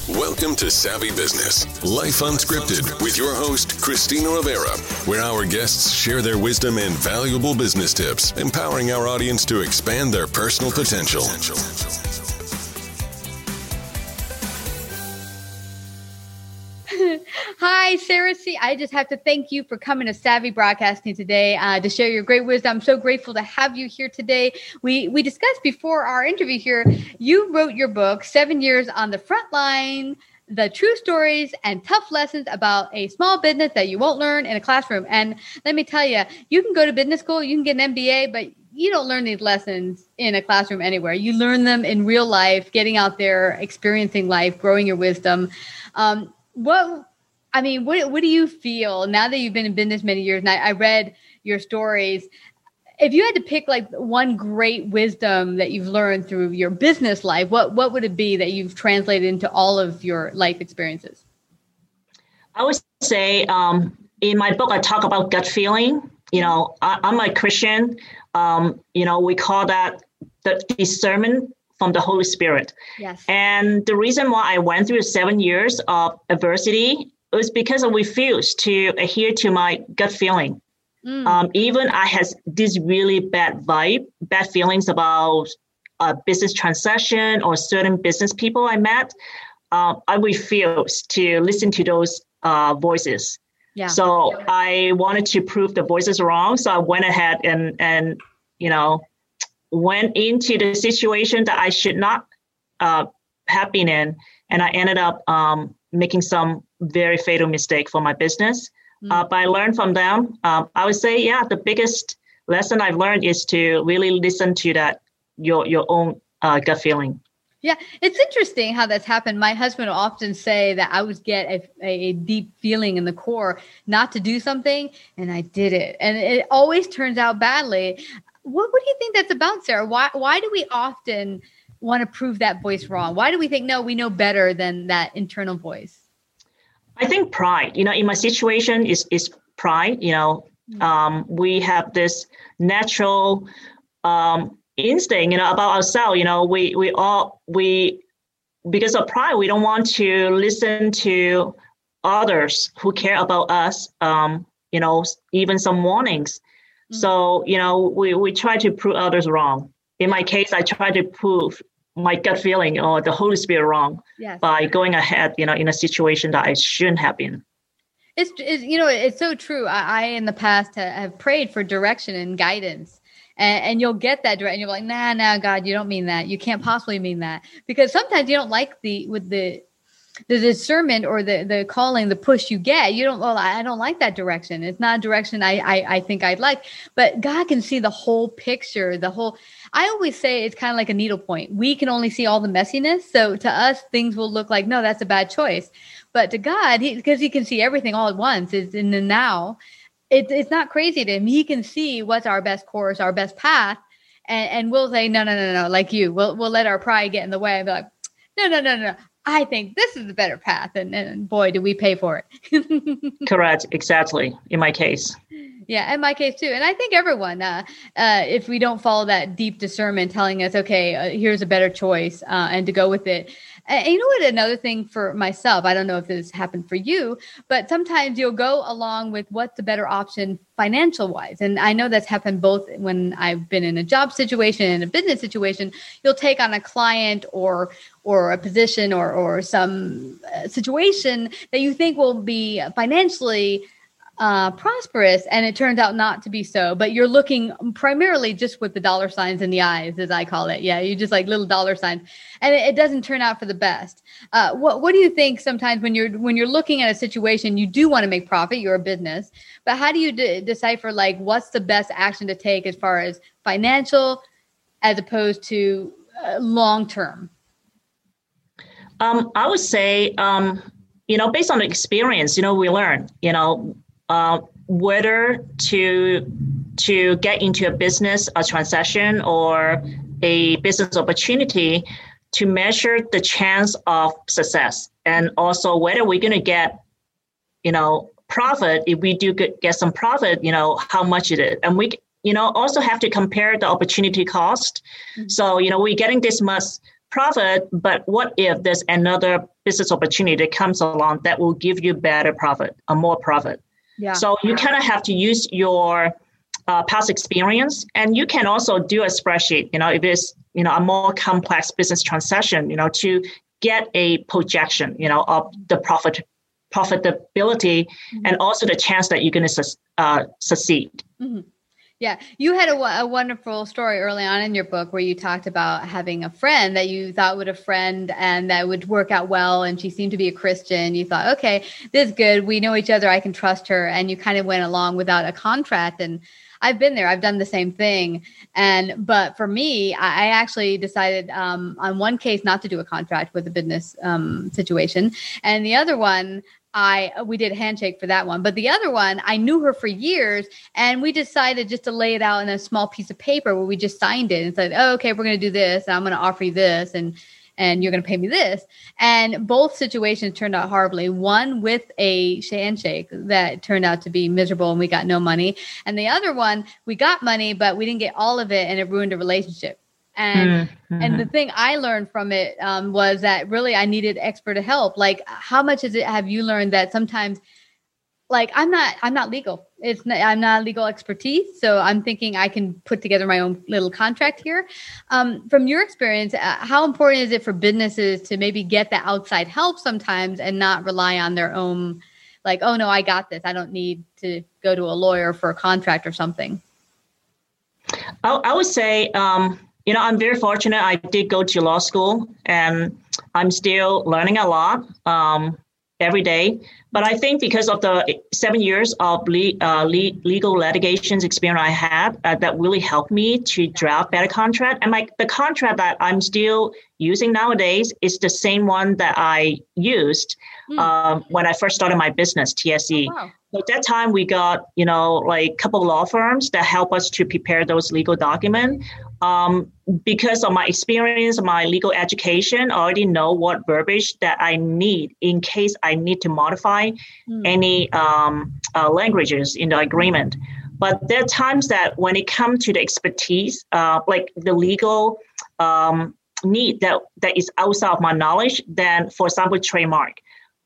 Welcome to Savvy Business, Life Unscripted, with your host, Christina Rivera, where our guests share their wisdom and valuable business tips, empowering our audience to expand their personal potential. Hi, Sarah C. I just have to thank you for coming to Savvy Broadcasting today to share your great wisdom. I'm so grateful to have you here today. We discussed before our interview here, you wrote your book, 7 Years on the Front Line, the true stories and tough lessons about a small business that you won't learn in a classroom. And let me tell you, you can go to business school, you can get an MBA, but you don't learn these lessons in a classroom anywhere. You learn them in real life, getting out there, experiencing life, growing your wisdom. What do you feel now that you've been in business many years? And I read your stories. If you had to pick like one great wisdom that you've learned through your business life, what would it be that you've translated into all of your life experiences? I would say in my book, I talk about gut feeling. I'm a Christian. We call that the discernment from the Holy Spirit. Yes. And the reason why I went through 7 years of adversity was because I refused to adhere to my gut feeling. Even I had this really bad feelings about a business transaction or certain business people I met. I refused to listen to those voices. Yeah. So I wanted to prove the voices wrong. So I went ahead and went into the situation that I should not have been in. And I ended up making some very fatal mistake for my business. But I learned from them. I would say, the biggest lesson I've learned is to really listen to that, your own gut feeling. Yeah, it's interesting how that's happened. My husband will often say that I would get a deep feeling in the core not to do something, and I did it. And it always turns out badly. What do you think that's about, Sarah? Why do we often want to prove that voice wrong? Why do we think, no, we know better than that internal voice? I think pride, in my situation is pride. We have this natural instinct, about ourselves. We because of pride, we don't want to listen to others who care about us. Even some warnings. So, we try to prove others wrong. In my case, I try to prove my gut feeling or the Holy Spirit wrong by going ahead, in a situation that I shouldn't have been. It's so true. I in the past have prayed for direction and guidance, and you'll get that direction. You're like, nah, God, you don't mean that. You can't possibly mean that, because sometimes you don't like the discernment or the calling, the push you get. I don't like that direction. It's not a direction I think I'd like, but God can see the whole picture, I always say it's kind of like a needle point. We can only see all the messiness. So to us, things will look like, no, that's a bad choice. But to God, because he can see everything all at once, it's in the now. It's not crazy to him. He can see what's our best course, our best path. And we'll say, no, like you. We'll let our pride get in the way and be like, no. I think this is the better path. And boy, do we pay for it. Correct. Exactly. In my case. Yeah, in my case too. And I think everyone, if we don't follow that deep discernment telling us, okay, here's a better choice and to go with it. And you know what? Another thing for myself, I don't know if this happened for you, but sometimes you'll go along with what's the better option financial wise. And I know that's happened both when I've been in a job situation and a business situation. You'll take on a client or a position or some situation that you think will be financially prosperous, and it turns out not to be so. But you're looking primarily just with the dollar signs in the eyes, as I call it. Yeah, you just like little dollar signs, and it doesn't turn out for the best. What do you think sometimes when you're looking at a situation, you do want to make profit, you're a business, but how do you decipher like what's the best action to take as far as financial as opposed to long term? I would say, based on the experience, we learn, whether to get into a business, a transaction, or a business opportunity to measure the chance of success, and also whether we're going to get, profit. If we do get some profit, how much it is, and we, also have to compare the opportunity cost. Mm-hmm. So, we're getting this much profit, but what if there's another business opportunity that comes along that will give you better profit, a more profit? Yeah. So you kind of have to use your past experience, and you can also do a spreadsheet, if it's, a more complex business transaction, to get a projection, of the profitability and also the chance that you're going to succeed. Mm-hmm. Yeah. You had a wonderful story early on in your book where you talked about having a friend that you thought would a friend and that would work out well. And she seemed to be a Christian. You thought, okay, this is good. We know each other. I can trust her. And you kind of went along without a contract. And I've been there. I've done the same thing. But for me, I actually decided on one case not to do a contract with a business situation. And the other one, we did a handshake for that one. But the other one, I knew her for years, and we decided just to lay it out in a small piece of paper where we just signed it and said, oh, okay, we're going to do this. And I'm going to offer you this. And you're going to pay me this. And both situations turned out horribly. One with a handshake that turned out to be miserable and we got no money. And the other one, we got money, but we didn't get all of it and it ruined a relationship. And the thing I learned from it was that really I needed expert help. Like, how much have you learned that sometimes, like, I'm not legal. I'm not legal expertise. So I'm thinking I can put together my own little contract here. From your experience, how important is it for businesses to maybe get the outside help sometimes and not rely on their own, like, oh no, I got this. I don't need to go to a lawyer for a contract or something. I would say, I'm very fortunate. I did go to law school and I'm still learning a lot every day. But I think because of the 7 years of legal litigations experience I had, that really helped me to draft better contract. And the contract that I'm still using nowadays is the same one that I used when I first started my business, TSE. Oh, wow. So at that time, we got, like a couple of law firms that help us to prepare those legal documents. Because of my experience, my legal education, I already know what verbiage that I need in case I need to modify any languages in the agreement. But there are times that when it comes to the expertise, like the legal need that is outside of my knowledge, then, for example, trademark,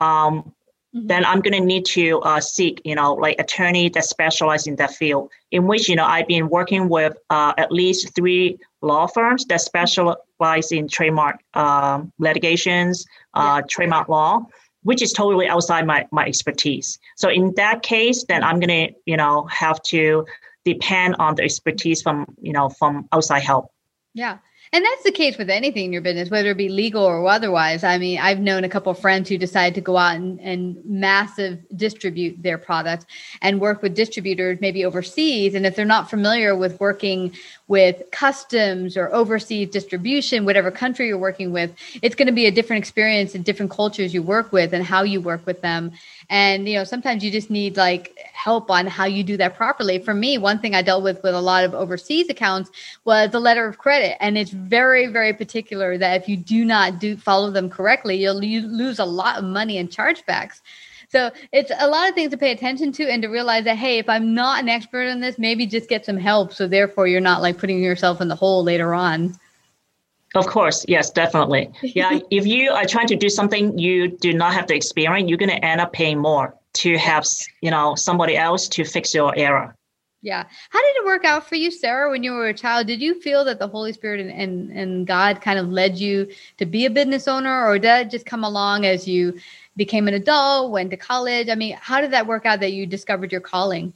then I'm going to need to seek, like attorney that specialize in that field, in which, I've been working with at least 3 law firms that specialize in trademark litigations, trademark law, which is totally outside my expertise. So in that case, then I'm going to, have to depend on the expertise from outside help. Yeah. And that's the case with anything in your business, whether it be legal or otherwise. I mean, I've known a couple of friends who decided to go out and massive distribute their products and work with distributors maybe overseas. And if they're not familiar with working with customs or overseas distribution, whatever country you're working with, it's going to be a different experience in different cultures you work with and how you work with them. And, sometimes you just need like help on how you do that properly. For me, one thing I dealt with a lot of overseas accounts was the letter of credit. And it's very, very particular that if you do not follow them correctly, you lose a lot of money in chargebacks. So it's a lot of things to pay attention to and to realize that, hey, if I'm not an expert in this, maybe just get some help. So therefore, you're not like putting yourself in the hole later on. Of course. Yes, definitely. Yeah. If you are trying to do something you do not have the experience, you're going to end up paying more to have, somebody else to fix your error. Yeah. How did it work out for you, Sarah, when you were a child? Did you feel that the Holy Spirit and God kind of led you to be a business owner, or did that just come along as you became an adult, went to college? I mean, how did that work out that you discovered your calling?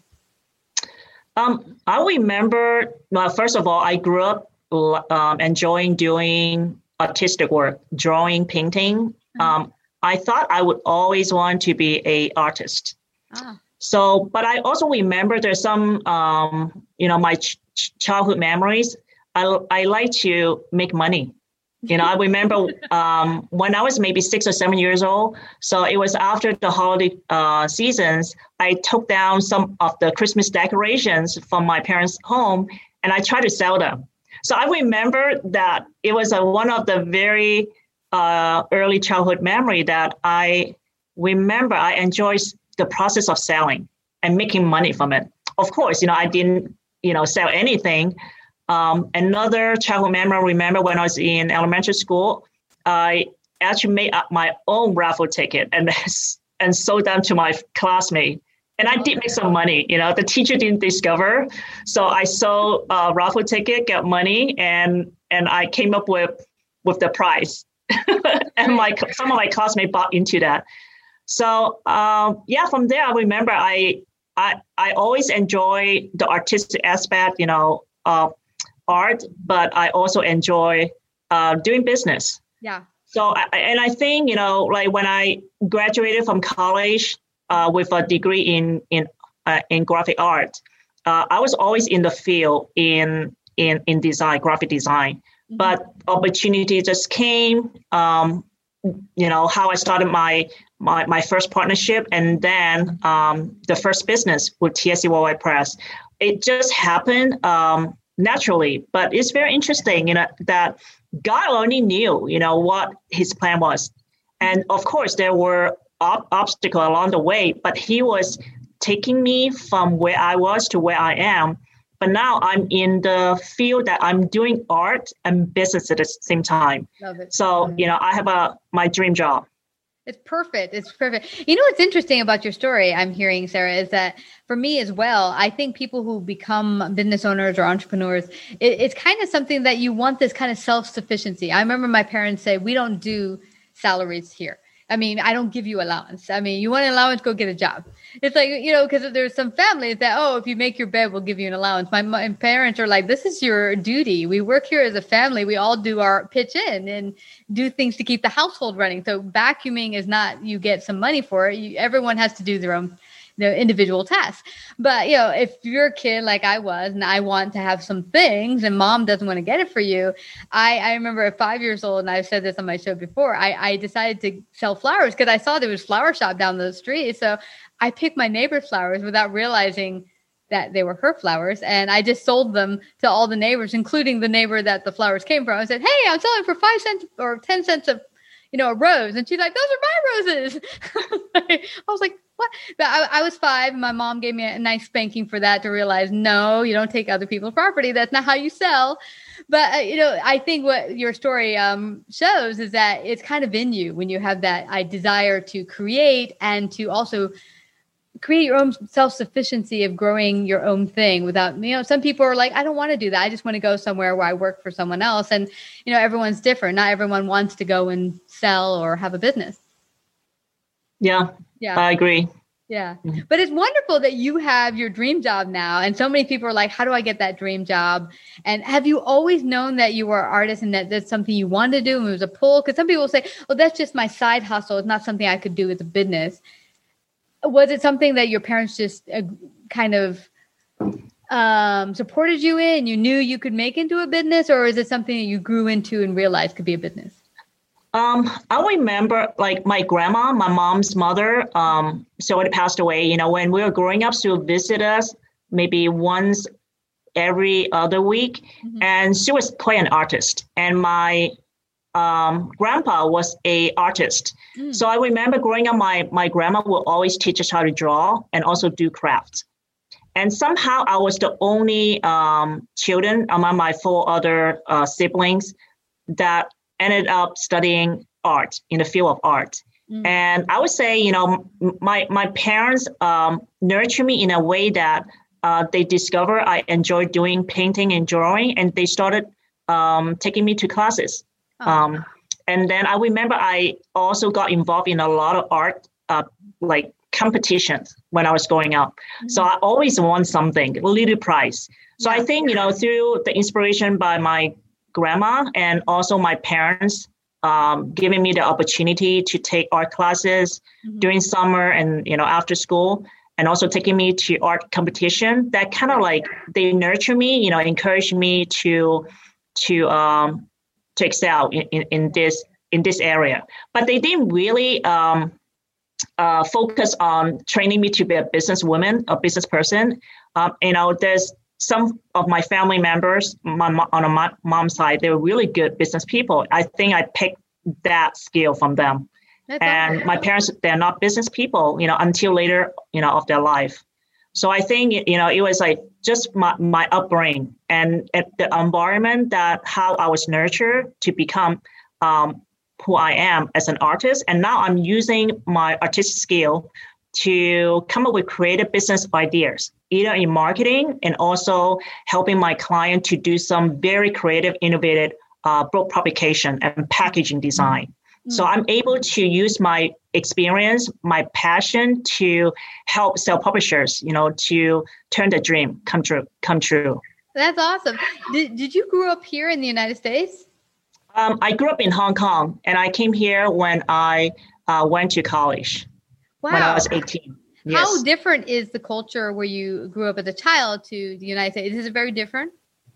I remember, first of all, I grew up enjoying doing artistic work, drawing, painting. I thought I would always want to be an artist. So, but I also remember there's some, my childhood memories. I like to make money. I remember when I was maybe 6 or 7 years old. So it was after the holiday seasons, I took down some of the Christmas decorations from my parents' home and I tried to sell them. So I remember that it was one of the very early childhood memory that I remember. I enjoyed the process of selling and making money from it. Of course, I didn't, sell anything, Another childhood memory, I remember when I was in elementary school, I actually made up my own raffle ticket and sold them to my classmate. And I did make some money, the teacher didn't discover. So I sold a raffle ticket, got money, and I came up with the prize. And some of my classmates bought into that. So from there, I remember I always enjoy the artistic aspect, of art, but I also enjoy doing business. Yeah. So, I think, like when I graduated from college with a degree in graphic art, I was always in the field in design, graphic design. Mm-hmm. But opportunity just came. How I started my first partnership, and then the first business with TSC Worldwide Press. It just happened naturally, but it's very interesting, that God only knew, what his plan was. And of course, there were obstacles along the way, but he was taking me from where I was to where I am. But now I'm in the field that I'm doing art and business at the same time. Love it. So, I have my dream job. It's perfect. It's perfect. What's interesting about your story, I'm hearing, Sarah, is that for me as well, I think people who become business owners or entrepreneurs, it's kind of something that you want, this kind of self-sufficiency. I remember my parents say, we don't do salaries here. I don't give you allowance. You want an allowance, go get a job. It's like, because there's some families that, if you make your bed, we'll give you an allowance. My parents are like, this is your duty. We work here as a family. We all do our pitch in and do things to keep the household running. So vacuuming is not, you get some money for it. Everyone has to do their own individual tasks. But, if you're a kid like I was, and I want to have some things and mom doesn't want to get it for you. I remember at 5 years old, and I've said this on my show before, I decided to sell flowers because I saw there was a flower shop down the street. So I picked my neighbor's flowers without realizing that they were her flowers. And I just sold them to all the neighbors, including the neighbor that the flowers came from. I said, hey, I'm selling for 5 cents or 10 cents a rose. And she's like, those are my roses. I was like, what? But I was 5. And my mom gave me a nice spanking for that, to realize, no, you don't take other people's property. That's not how you sell. But, I think what your story shows is that it's kind of in you when you have that desire to create and to also create your own self-sufficiency of growing your own thing without, some people are like, I don't want to do that. I just want to go somewhere where I work for someone else. And, everyone's different. Not everyone wants to go and sell or have a business. Yeah, I agree. Yeah. But it's wonderful that you have your dream job now. And so many people are like, how do I get that dream job? And have you always known that you were an artist and that that's something you wanted to do and it was a pull? Because some people say, oh, that's just my side hustle. It's not something I could do as a business. Was it something that your parents just kind of supported you in? You knew you could make into a business, or is it something that you grew into and realized could be a business? I remember, like, my grandma, my mom's mother, she already passed away. When we were growing up, she would visit us maybe once every other week, and she was quite an artist. And my grandpa was a artist. So I remember growing up, my grandma would always teach us how to draw and also do crafts. And somehow I was the only children among my 4 other siblings that ended up studying art in the field of art. And I would say, my parents nurtured me in a way that they discovered I enjoyed doing painting and drawing, and they started taking me to classes. And then I remember I also got involved in a lot of art, like competitions when I was growing up. So I always won something, a little prize. So I think, through the inspiration by my grandma and also my parents giving me the opportunity to take art classes during summer and, after school, and also taking me to art competition, that kind of like, they nurture me, encourage me to excel in this area. But they didn't really focus on training me to be a businesswoman, a business person. There's some of my family members on my mom's side, they were really good business people. I think I picked that skill from them. That's awesome. My parents, they're not business people, until later, of their life. So I think, it was like just my upbringing and the environment that how I was nurtured to become who I am as an artist. And now I'm using my artistic skill to come up with creative business ideas, either in marketing and also helping my client to do some very creative, innovative book publication and packaging design. Mm-hmm. So I'm able to use my experience, my passion to help self-publishers, to turn the dream come true. That's awesome. Did you grow up here in the United States? I grew up in Hong Kong, and I came here when I went to college. Wow. When I was 18. Yes. How different is the culture where you grew up as a child to the United States? Is it very different?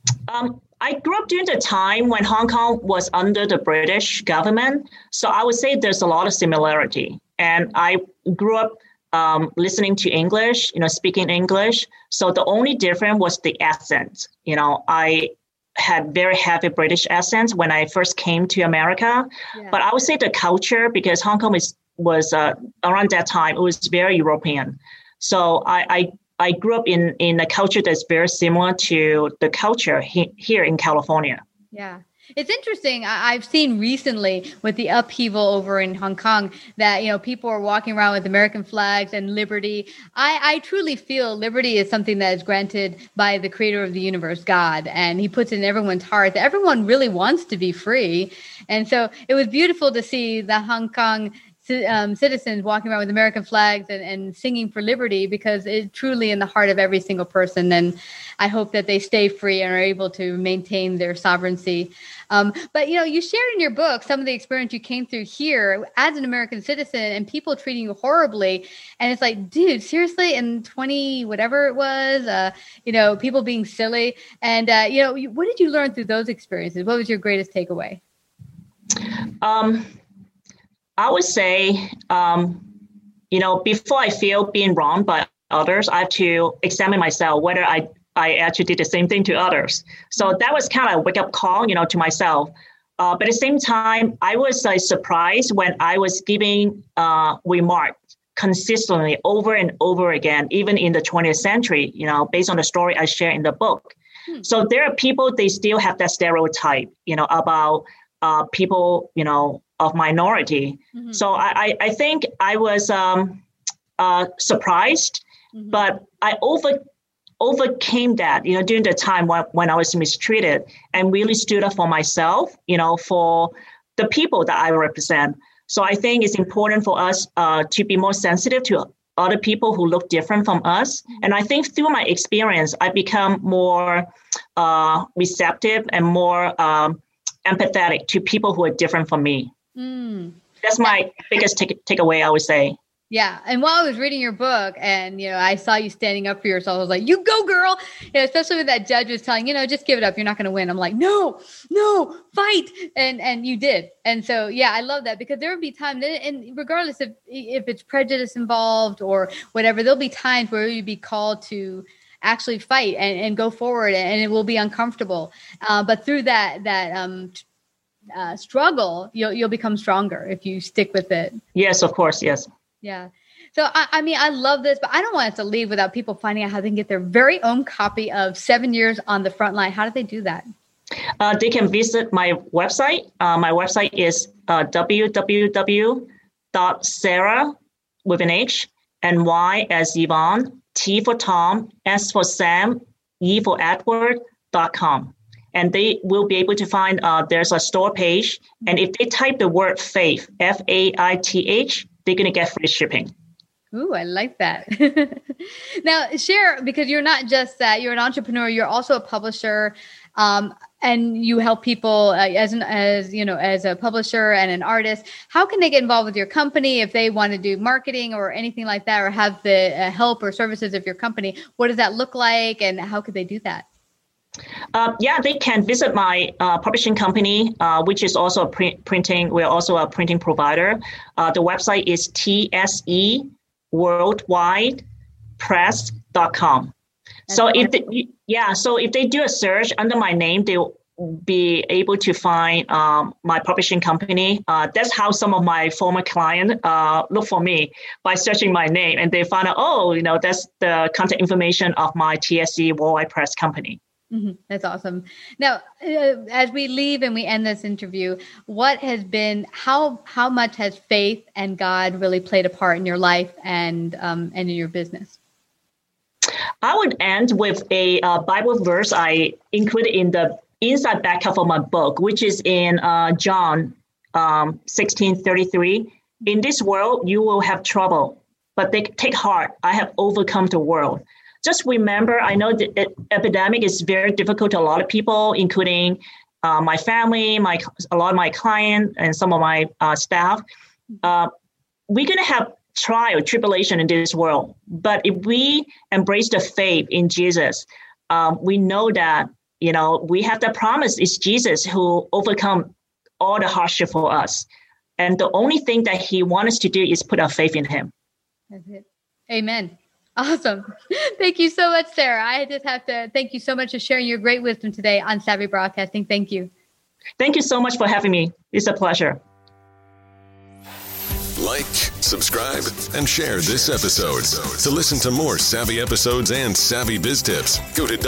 I grew up during the time when Hong Kong was under the British government. So I would say there's a lot of similarity. And I grew up listening to English, speaking English. So the only difference was the accent. I had very heavy British accents when I first came to America. Yeah. But I would say the culture, because Hong Kong was around that time, it was very European. So I grew up in a culture that's very similar to the culture here in California. Yeah. It's interesting. I've seen recently with the upheaval over in Hong Kong that, people are walking around with American flags and liberty. I truly feel liberty is something that is granted by the creator of the universe, God, and he puts it in everyone's heart that everyone really wants to be free. And so it was beautiful to see the Hong Kong citizens walking around with American flags and singing for liberty, because it's truly in the heart of every single person. And I hope that they stay free and are able to maintain their sovereignty. But, you shared in your book some of the experience you came through here as an American citizen and people treating you horribly. And it's like, dude, seriously, in 20, whatever it was, people being silly. And, what did you learn through those experiences? What was your greatest takeaway? I would say, before I feel being wronged by others, I have to examine myself whether I actually did the same thing to others. So that was kind of a wake-up call, to myself. But at the same time, I was surprised when I was giving remarks consistently over and over again, even in the 20th century, based on the story I share in the book. So there are people, they still have that stereotype, about people, of minority. Mm-hmm. So I think I was surprised, mm-hmm. but I overcame that, during the time when I was mistreated, and really stood up for myself, for the people that I represent. So I think it's important for us to be more sensitive to other people who look different from us. Mm-hmm. And I think through my experience, I become more receptive and more empathetic to people who are different from me. That's my biggest takeaway, I would say. Yeah. And while I was reading your book and, I saw you standing up for yourself, I was like, you go, girl. Especially when that judge was telling, just give it up. You're not going to win. I'm like, no, fight. And you did. And so, yeah, I love that, because there would be times, and regardless if it's prejudice involved or whatever, there'll be times where you'd be called to actually fight and go forward, and it will be uncomfortable. But through that struggle, you'll become stronger if you stick with it. Yes, of course. Yes. Yeah. So, I love this, but I don't want us to leave without people finding out how they can get their very own copy of 7 Years on the Front Line. How do they do that? They can visit my website. My website is www.sarah with an H and Y as Yvonne, T for Tom, S for Sam, E for Edward.com. And they will be able to find there's a store page. And if they type the word faith, FAITH, they're going to get free shipping. Ooh, I like that. Now, share, because you're not just that, you're an entrepreneur, you're also a publisher, and you help people as a publisher and an artist. How can they get involved with your company if they want to do marketing or anything like that, or have the help or services of your company? What does that look like, and how could they do that? They can visit my publishing company, which is also printing. We're also a printing provider. The website is tseworldwidepress.com. So if they do a search under my name, they be able to find my publishing company. That's how some of my former clients look for me, by searching my name, and they find out, that's the contact information of my TSC Worldwide Press company. Mm-hmm. That's awesome. Now, as we leave and we end this interview, how much has faith and God really played a part in your life and in your business? I would end with a Bible verse I included in the inside back cover of my book, which is in John 16:33. In this world, you will have trouble, but take heart. I have overcome the world. Just remember, I know the epidemic is very difficult to a lot of people, including my family, a lot of my clients, and some of my staff. We're going to have trial, tribulation in this world. But if we embrace the faith in Jesus, we know that, we have the promise. It's Jesus who overcome all the hardship for us. And the only thing that he wants us to do is put our faith in him. That's it. Amen. Awesome. Thank you so much, Sarah. I just have to thank you so much for sharing your great wisdom today on Savvy Broadcasting. Thank you. Thank you so much for having me. It's a pleasure. Like, subscribe, and share this episode. To listen to more savvy episodes and savvy biz tips, go to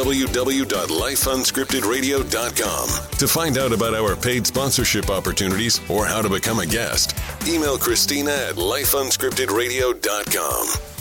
www.lifeunscriptedradio.com. To find out about our paid sponsorship opportunities or how to become a guest, email Christina at lifeunscriptedradio.com.